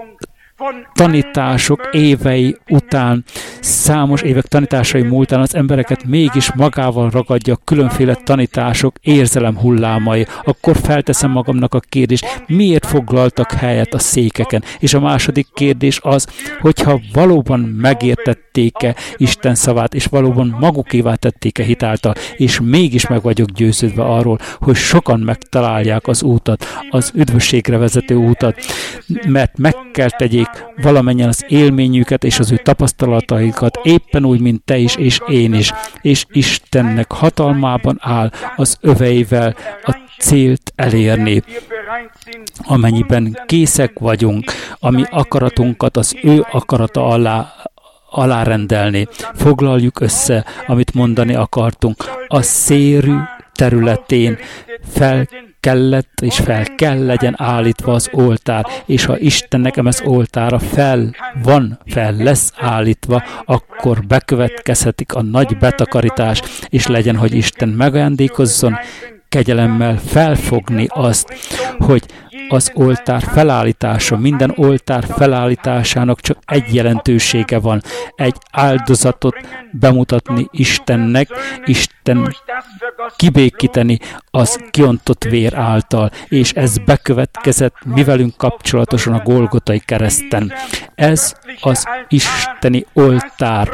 tanítások évei után, számos évek tanításai múltán az embereket mégis magával ragadja különféle tanítások, érzelem hullámai. Akkor felteszem magamnak a kérdést, miért foglaltak helyet a székeken? És a második kérdés az, hogyha valóban megértették-e Isten szavát, és valóban magukévá tették-e hitáltal, és mégis meg vagyok győződve arról, hogy sokan megtalálják az útat, az üdvösségre vezető útat, mert meg kell tegyék valamennyien az élményüket és az ő tapasztalataikat, éppen úgy, mint te is és én is, és Istennek hatalmában áll az öveivel a célt elérni. Amennyiben készek vagyunk, a mi akaratunkat az ő akarata alárendelni. Foglaljuk össze, amit mondani akartunk. A szérű területén fel kell legyen állítva az oltár, és ha Istennek ez oltára fel lesz állítva, akkor bekövetkezhetik a nagy betakarítás, és legyen, hogy Isten megajándékozzon kegyelemmel felfogni azt, hogy az oltár felállítása, minden oltár felállításának csak egy jelentősége van, egy áldozatot bemutatni Istennek, Isten kibékíteni az kiontott vér által, és ez bekövetkezett mi velünk kapcsolatosan a Golgotai kereszten. Ez az isteni oltár.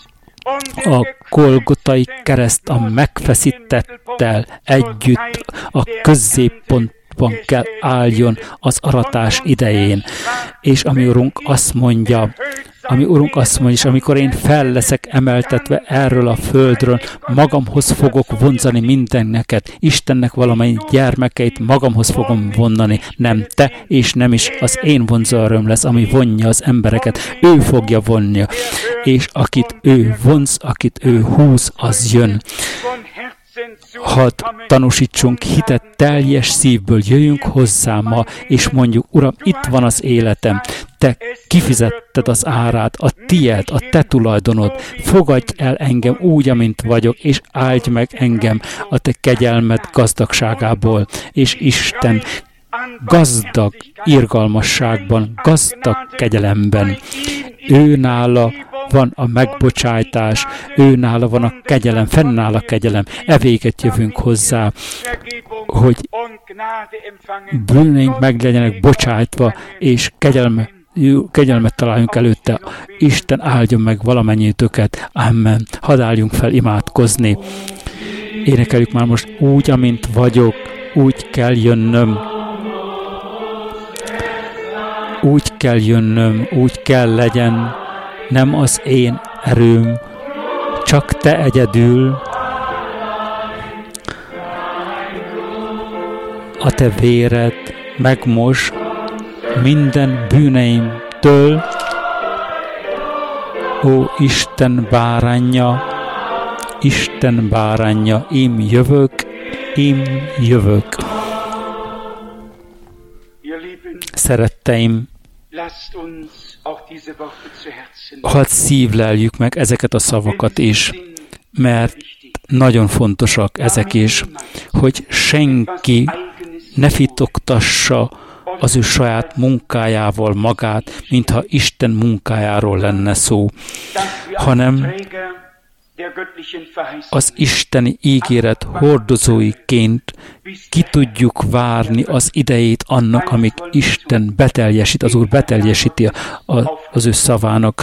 A Golgotai kereszt a megfeszítettel együtt a középpontban kell álljon az aratás idején. És ami Urunk azt mondja, és amikor én fel leszek emeltetve erről a földről, magamhoz fogok vonzani mindenneket, Istennek valamennyi gyermekeit magamhoz fogom vonani, nem te és nem is az én vonzóerőm lesz, ami vonja az embereket, ő fogja vonnia, és akit ő vonz, akit ő húz, az jön. Hadd tanúsítsunk hitet teljes szívből, jöjjünk hozzá ma, és mondjuk, Uram, itt van az életem, te kifizetted az árát, a tied, a te tulajdonod, fogadj el engem úgy, amint vagyok, és áldj meg engem a te kegyelmed gazdagságából, és Isten gazdag irgalmasságban, gazdag kegyelemben. Ő nála van a megbocsájtás, ő nála van a kegyelem, fennáll a kegyelem. Véget jövünk hozzá, hogy bűneink meg legyenek bocsájtva, és kegyelmet találjunk előtte. Isten áldjon meg valamennyitöket. Amen. Hadd álljunk fel imádkozni. Énekeljük már most: úgy, amint vagyok, úgy kell jönnöm. Úgy kell jönnöm, úgy kell legyen, nem az én erőm, csak te egyedül. A te véred megmos minden bűneimtől. Ó, Isten báránja, én jövök. Szeretteim, hadd szívleljük meg ezeket a szavakat is, mert nagyon fontosak ezek is, hogy senki ne fitoktassa az ő saját munkájával magát, mintha Isten munkájáról lenne szó, hanem az isteni ígéret hordozóiként ki tudjuk várni az idejét annak, amíg Isten beteljesít, az Úr beteljesíti az ő szavának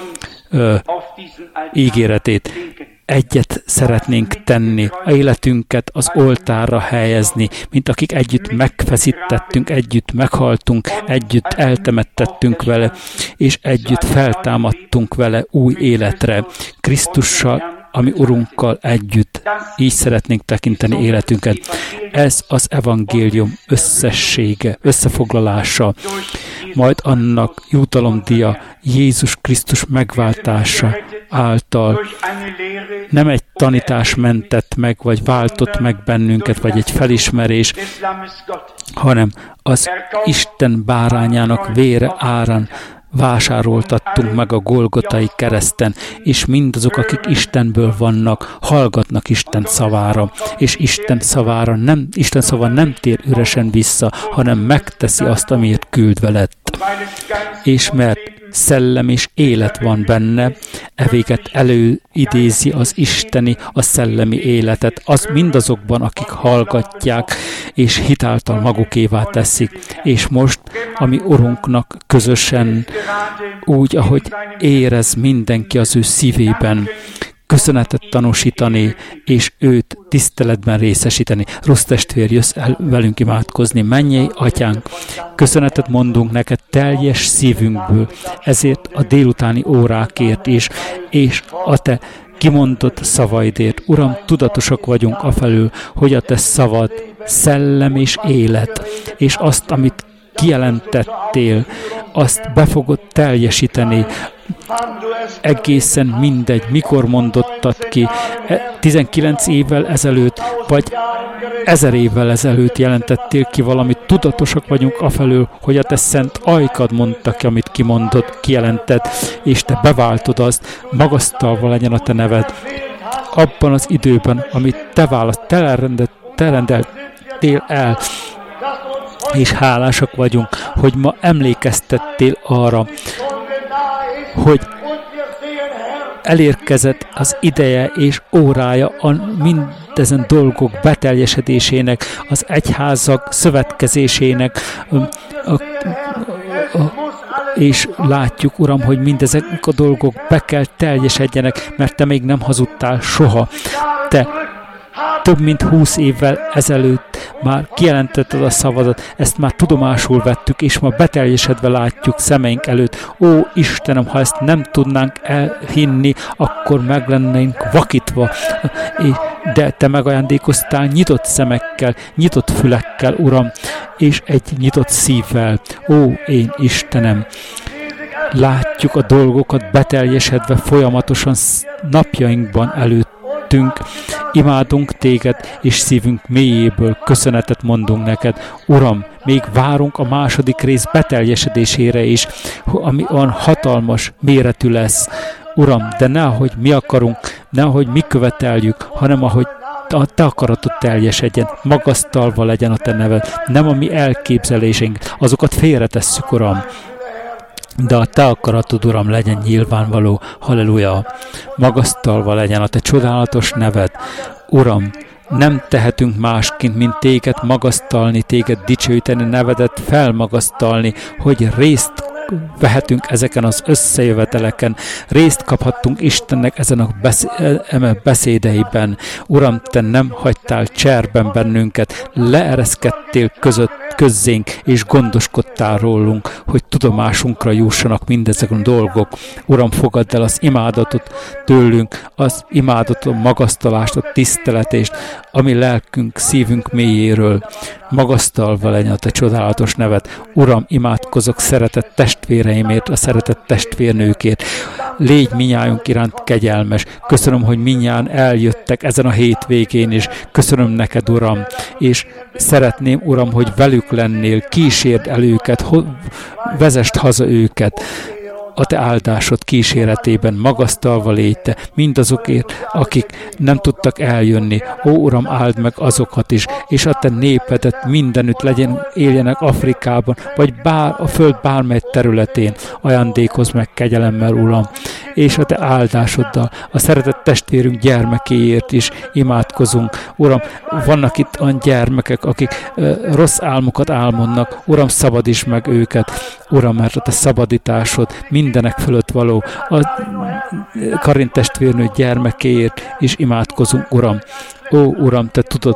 ígéretét. Egyet szeretnénk tenni, a életünket az oltárra helyezni, mint akik együtt megfeszítettünk, együtt meghaltunk, együtt eltemettettünk vele, és együtt feltámadtunk vele új életre, Krisztussal, ami Urunkkal együtt. Így szeretnénk tekinteni életünket. Ez az evangélium összessége, összefoglalása, majd annak jutalomdíja Jézus Krisztus megváltása által. Nem egy tanítás mentett meg, vagy váltott meg bennünket, vagy egy felismerés, hanem az Isten bárányának vére árán vásároltattunk meg a Golgotai kereszten, és mindazok, akik Istenből vannak, hallgatnak Isten szavára, és Isten szava nem tér üresen vissza, hanem megteszi azt, amiért küldve lett. És mert szellem és élet van benne, evéget előidézi az isteni, a szellemi életet, az mindazokban, akik hallgatják, és hitáltal magukévá teszik. És most, ami Urunknak közösen, úgy, ahogy érez mindenki az ő szívében, köszönetet tanúsítani, és őt tiszteletben részesíteni. Rossz testvér, jössz el velünk imádkozni. Mennyei Atyánk, köszönetet mondunk neked teljes szívünkből, ezért a délutáni órákért is, és a te kimondott szavaidért. Uram, tudatosak vagyunk afelől, hogy a te szavad szellem és élet, és azt, amit kijelentettél, azt be fogod teljesíteni. Egészen mindegy, mikor mondottad ki, 19 évvel ezelőtt, vagy 1000 évvel ezelőtt jelentettél ki valamit, tudatosak vagyunk afelől, hogy a te szent ajkad mondta ki, amit kimondott, kijelentett, és te beváltod azt, magasztalva legyen a te neved. Abban az időben, amit te rendeltél el, és hálásak vagyunk, hogy ma emlékeztettél arra, hogy elérkezett az ideje és órája a mindezen dolgok beteljesedésének, az egyházak szövetkezésének, és látjuk, Uram, hogy mindezek a dolgok be kell teljesedjenek, mert te még nem hazudtál soha. Te több mint 20 évvel ezelőtt már kijelentetted a szavadat, ezt már tudomásul vettük, és ma beteljesedve látjuk szemeink előtt. Ó, Istenem, ha ezt nem tudnánk elhinni, akkor meg lennénk vakítva. De te megajándékoztál nyitott szemekkel, nyitott fülekkel, Uram, és egy nyitott szívvel. Ó, én Istenem, látjuk a dolgokat beteljesedve folyamatosan napjainkban előtt. Imádunk téged, és szívünk mélyéből köszönetet mondunk neked. Uram, még várunk a második rész beteljesedésére is, ami olyan hatalmas méretű lesz. Uram, de ne ahogy mi akarunk, ne ahogy mi követeljük, hanem ahogy a te akaratod teljesedjen, magasztalva legyen a te neved, nem a mi elképzeléseink, azokat félretesszük, Uram. de a te akaratod, Uram, legyen nyilvánvaló. Halleluja! Magasztalva legyen a te csodálatos neved. Uram, nem tehetünk másként, mint téged magasztalni, téged dicsőíteni, nevedet felmagasztalni, hogy részt vehetünk ezeken az összejöveteleken, részt kaphattunk Istennek ezen a beszédeiben. Uram, te nem hagytál cserben bennünket, leereszkedtél közzénk, és gondoskodtál rólunk, hogy tudomásunkra jussanak mindezek a dolgok. Uram, fogadd el az imádatot tőlünk, az imádatot, a magasztalást, a tiszteletést, ami lelkünk, szívünk mélyéről. Magasztalva legyen a te csodálatos neved. Uram, imádkozok szeretett testvéreimért, a szeretett testvérnőkért. Légy minnyájunk iránt kegyelmes. Köszönöm, hogy minnyáján eljöttek ezen a hétvégén is. Köszönöm neked, Uram, és szeretném, Uram, hogy velük lennél, kísérd el őket, vezest haza őket. A te áldásod kíséretében magasztalva légy te mindazokért, akik nem tudtak eljönni. Ó, Uram, áld meg azokat is, és a te népedet mindenütt éljenek Afrikában, vagy a föld bármely területén. Ajándékozz meg kegyelemmel, Uram, és a te áldásoddal a szeretett testvérünk gyermekéért is imádkozunk. Uram, vannak itt olyan gyermekek, akik rossz álmokat álmodnak. Uram, szabadíts meg őket. Uram, mert a te szabadításod mindenek fölött való. A Karin testvérnő gyermekéért is imádkozunk, Uram. Ó, Uram, te tudod,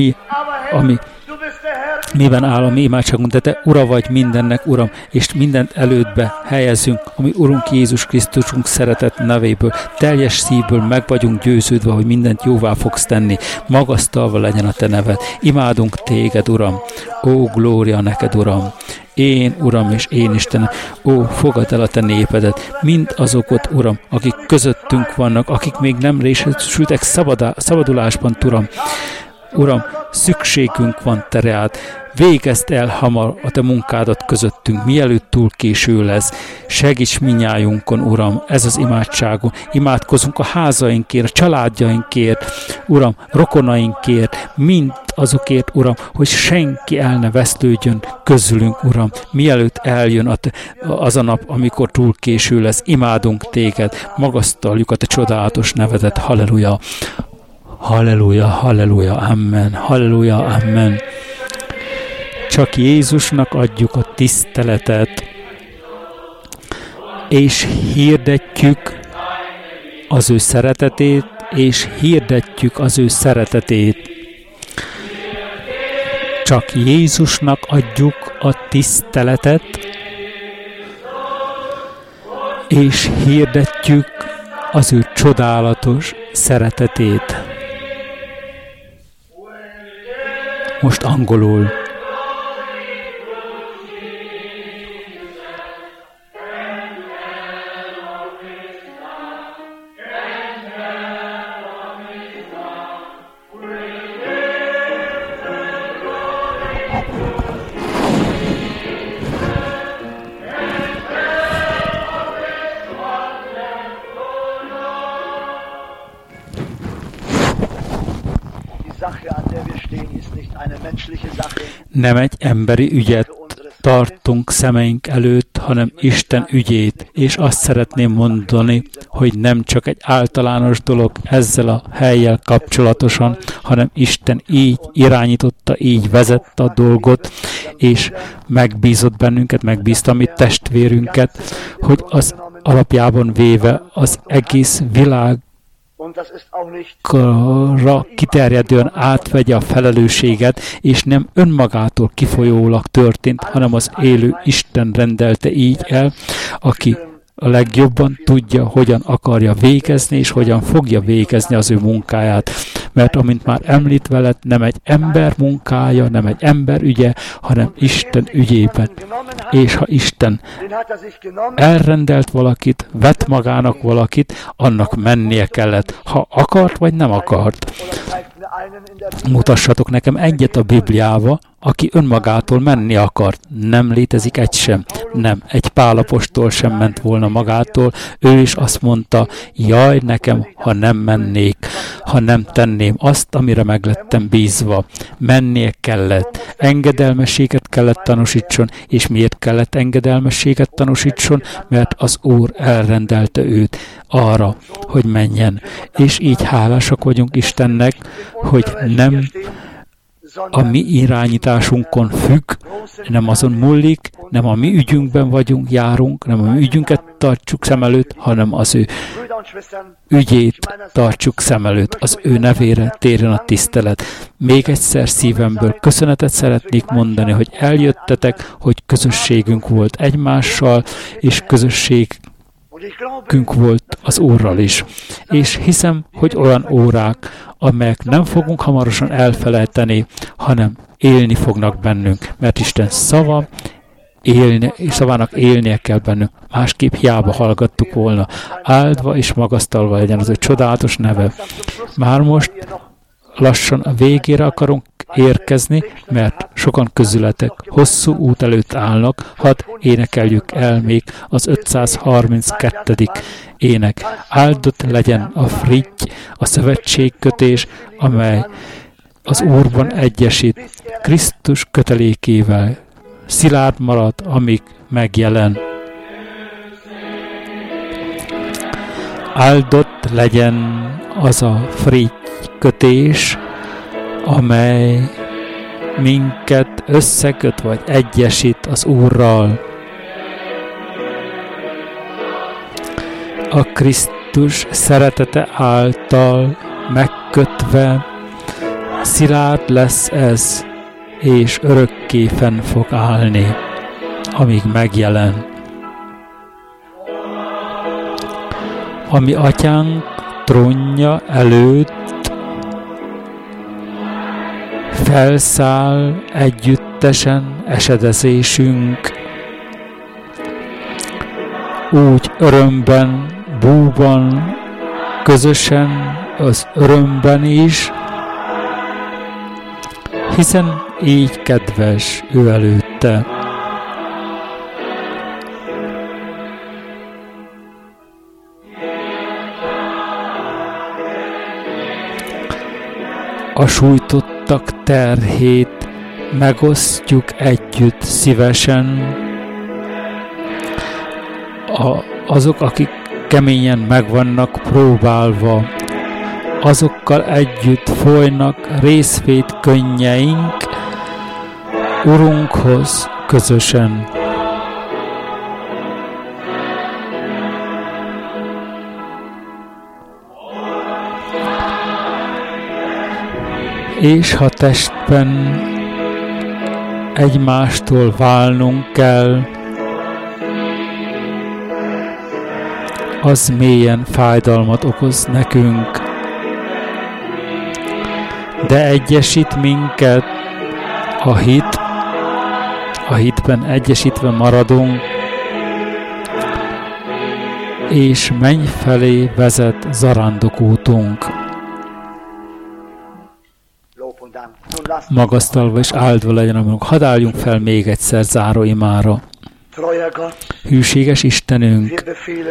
miben áll a mi imádságunk, de te Ura vagy mindennek, Uram, és mindent elődbe helyezünk, ami Urunk Jézus Krisztusunk szeretett nevéből, teljes szívből meg vagyunk győződve, hogy mindent jóvá fogsz tenni. Magasztalva legyen a te neved. Imádunk téged, Uram. Ó, glória neked, Uram. Én, Uram, és én, Istenem, ó, fogadd el a te népedet, mind azokat, Uram, akik közöttünk vannak, akik még nem részesültek szabadulásban, Uram. Uram, szükségünk van te reád. Végezd el hamar a te munkádat közöttünk, mielőtt túl késő lesz. Segíts minnyájunkon, Uram, ez az imádságunk. Imádkozunk a házainkért, a családjainkért, Uram, rokonainkért, mind azokért, Uram, hogy senki el ne vesztődjön közülünk, Uram, mielőtt eljön az a nap, amikor túl késő lesz. Imádunk téged, magasztaljuk a te csodálatos nevedet. Halleluja! Halleluja, halleluja, amen, halleluja, amen. Csak Jézusnak adjuk a tiszteletet, és hirdetjük az ő szeretetét, és hirdetjük az ő szeretetét. Csak Jézusnak adjuk a tiszteletet, és hirdetjük az ő csodálatos szeretetét. Most angolul. Nem egy emberi ügyet tartunk szemeink előtt, hanem Isten ügyét, és azt szeretném mondani, hogy nem csak egy általános dolog ezzel a hellyel kapcsolatosan, hanem Isten így irányította, így vezette a dolgot, és megbízott bennünket, megbízta a mi testvérünket, hogy az alapjában véve az egész világ kiterjedően átvegye a felelősséget, és nem önmagától kifolyólag történt, hanem az élő Isten rendelte így el, aki a legjobban tudja, hogyan akarja végezni, és hogyan fogja végezni az ő munkáját. Mert amint már említve lett, nem egy ember munkája, nem egy ember ügye, hanem Isten ügyében. És ha Isten elrendelt valakit, vett magának valakit, annak mennie kellett, ha akart vagy nem akart. Mutassatok nekem egyet a Bibliába, aki önmagától menni akart. Nem létezik egy sem. Nem, egy Pál apostol sem ment volna magától, ő is azt mondta, jaj nekem, ha nem mennék, ha nem tenném azt, amire meglettem bízva. Mennie kellett, engedelmességet kellett tanúsítson, és miért kellett engedelmességet tanúsítson? Mert az Úr elrendelte őt arra, hogy menjen. És így hálásak vagyunk Istennek, hogy nem a mi irányításunkon függ, nem azon múlik, nem a mi ügyünkben járunk, nem a mi ügyünket tartsuk szem előtt, hanem az ő ügyét tartsuk szem előtt, az ő nevére térjen a tisztelet. Még egyszer szívemből köszönetet szeretnék mondani, hogy eljöttetek, hogy közösségünk volt egymással, és közösségünk volt az Úrral is. És hiszem, hogy olyan órák, amelyek nem fogunk hamarosan elfelejteni, hanem élni fognak bennünk, mert Isten szavának élnie kell bennünk. Másképp hiába hallgattuk volna. Áldva és magasztalva legyen az ő csodálatos neve. Már most lassan a végére akarunk érkezni, mert sokan közületek hosszú út előtt állnak, hadd énekeljük el még az 532. ének. Áldott legyen a fritty, a szövetségkötés, amely az Úrban egyesít, Krisztus kötelékével szilárd marad, amíg megjelen. Áldott legyen az a fritty kötés, amely minket összeköt vagy egyesít az Úrral. A Krisztus szeretete által megkötve szilárd lesz ez, és örökké fenn fog állni, amíg megjelen. A mi atyánk trónja előtt felszáll együttesen esedezésünk, úgy örömben, búban, közösen az örömben is, hiszen így kedves ő előtte. A sújtottak terhét megosztjuk együtt szívesen. Azok, akik keményen meg vannak próbálva, azokkal együtt folynak részvét könnyeink Urunkhoz közösen. És ha testben egymástól válnunk kell, az mélyen fájdalmat okoz nekünk, de egyesít minket a hit, a hitben egyesítve maradunk, és menny felé vezet zarándokútunk. Magasztalva és áldva legyen a magunk. Hadd álljunk fel még egyszer záró imára. Hűséges Istenünk,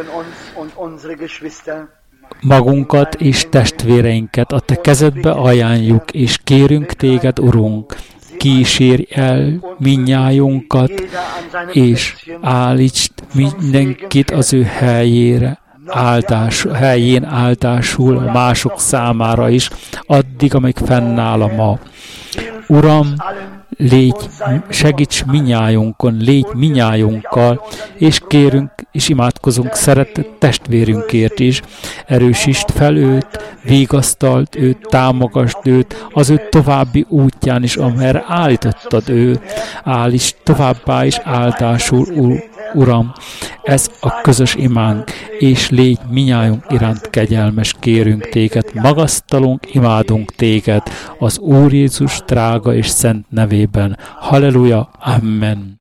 magunkat és testvéreinket a Te kezedbe ajánljuk, és kérünk Téged, Urunk, kísérj el minnyájunkat, és állítsd mindenkit az ő helyére, helyén áldásul a mások számára is, addig, amíg fennáll a ma. Uram, segíts minnyájunkon, légy minnyájunkkal, és kérünk, és imádkozunk szeretett testvérünkért is. Erősítsd fel őt, vigasztald őt, támogasd őt, az ő további útján is, amelyre állítottad őt. Állíts továbbá is áldásul, Uram, ez a közös imánk, és légy minnyájunk iránt kegyelmes, kérünk Téged, magasztalunk, imádunk Téged, az Úr Jézus drága és szent nevében. Halleluja, amen.